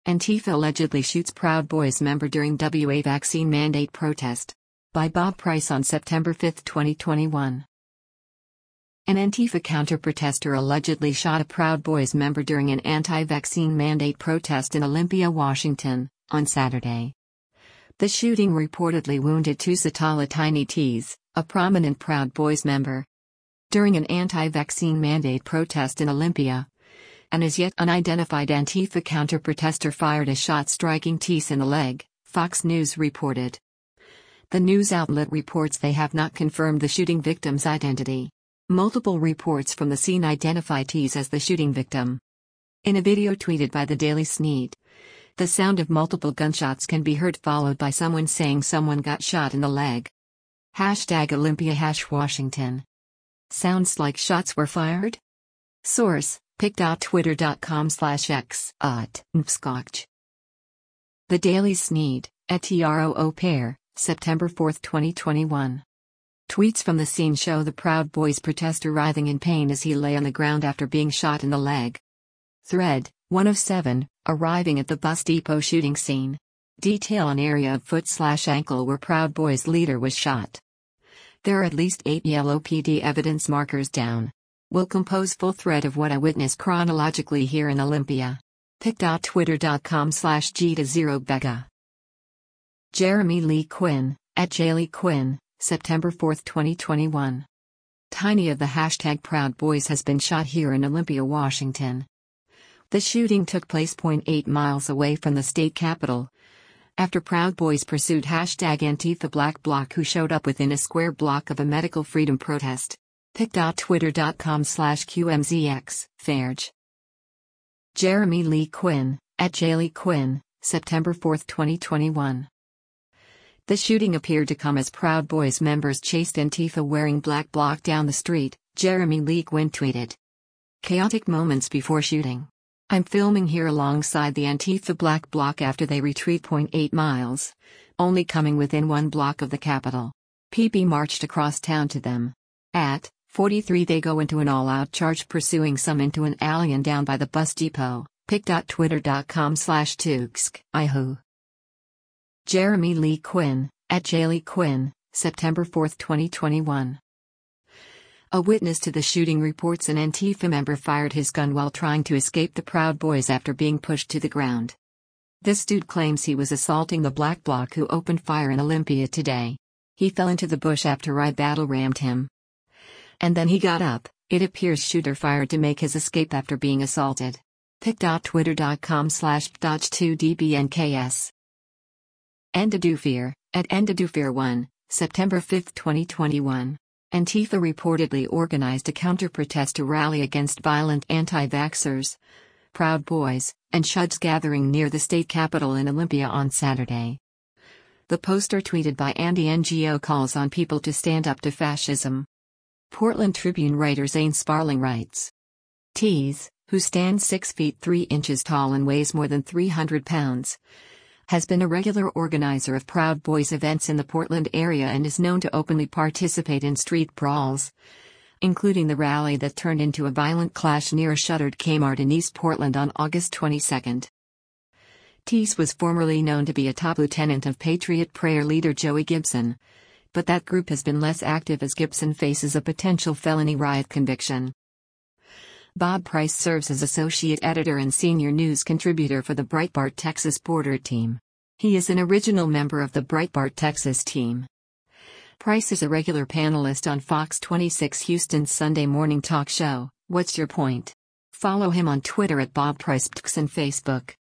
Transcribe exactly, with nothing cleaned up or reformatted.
Antifa allegedly shoots Proud Boys member during W A vaccine mandate protest. By Bob Price on September fifth, twenty twenty-one. An Antifa counter-protester allegedly shot a Proud Boys member during an anti-vaccine mandate protest in Olympia, Washington, on Saturday. The shooting reportedly wounded Tusitala Tiny Tees, a prominent Proud Boys member. During an anti-vaccine mandate protest in Olympia, an as yet unidentified Antifa counter-protester fired a shot striking Tees in the leg, Fox News reported. The news outlet reports they have not confirmed the shooting victim's identity. Multiple reports from the scene identify Tees as the shooting victim. In a video tweeted by the Daily Sneed, the sound of multiple gunshots can be heard, followed by someone saying someone got shot in the leg. Hashtag Olympia hash Washington. Sounds like shots were fired? Source, pic.twitter.com slash x at mskotch. The Daily Sneed, at tro pair, September fourth, twenty twenty-one. Tweets from the scene show the Proud Boys protester writhing in pain as he lay on the ground after being shot in the leg. Thread, one of seven, arriving at the bus depot shooting scene. Detail an area of foot slash ankle where Proud Boys leader was shot. There are at least eight yellow P D evidence markers down. We'll compose full thread of what I witnessed chronologically here in Olympia. pic.twitter.com slash G to zero Becca. Jeremy Lee Quinn, at J Lee Quinn, September fourth, twenty twenty-one. Tiny of the hashtag Proud Boys has been shot here in Olympia, Washington. The shooting took place point eight miles away from the state capitol, after Proud Boys pursued hashtag Antifa Black Bloc, who showed up within a square block of a medical freedom protest. pic.twitter.com slash QMZX, Fairge. Jeremy Lee Quinn, at J Lee Quinn, September fourth, twenty twenty-one. The shooting appeared to come as Proud Boys members chased Antifa wearing Black Bloc down the street, Jeremy Lee Quinn tweeted. Chaotic moments before shooting. I'm filming here alongside the Antifa Black Bloc after they retreat point eight miles, only coming within one block of the Capitol. P B marched across town to them. At forty-three they go into an all-out charge, pursuing some into an alley and down by the bus depot. pic.twitter.com slash tuksk, ihu. Jeremy Lee Quinn, at J Lee Quinn, September fourth, twenty twenty-one. A witness to the shooting reports an Antifa member fired his gun while trying to escape the Proud Boys after being pushed to the ground. This dude claims he was assaulting the Black Bloc, who opened fire in Olympia today. He fell into the bush after I battle rammed him. And then he got up. It appears shooter fired to make his escape after being assaulted. pic.twitter.com slash dodge2dbnks. Endadufear, at Endadufear one, September fifth, twenty twenty-one. Antifa reportedly organized a counter-protest to rally against violent anti-vaxxers, Proud Boys, and Shuds gathering near the state capitol in Olympia on Saturday. The poster, tweeted by Andy N G O, calls on people to stand up to fascism. Portland Tribune writer Zane Sparling writes. Tees, who stands six feet three inches tall and weighs more than three hundred pounds, has been a regular organizer of Proud Boys events in the Portland area and is known to openly participate in street brawls, including the rally that turned into a violent clash near a shuttered Kmart in East Portland on August twenty-second. Tees was formerly known to be a top lieutenant of Patriot Prayer leader Joey Gibson, but that group has been less active as Gibson faces a potential felony riot conviction. Bob Price serves as associate editor and senior news contributor for the Breitbart Texas Border team. He is an original member of the Breitbart Texas team. Price is a regular panelist on Fox twenty-six Houston's Sunday morning talk show, What's Your Point? Follow him on Twitter at Bob Price and Facebook.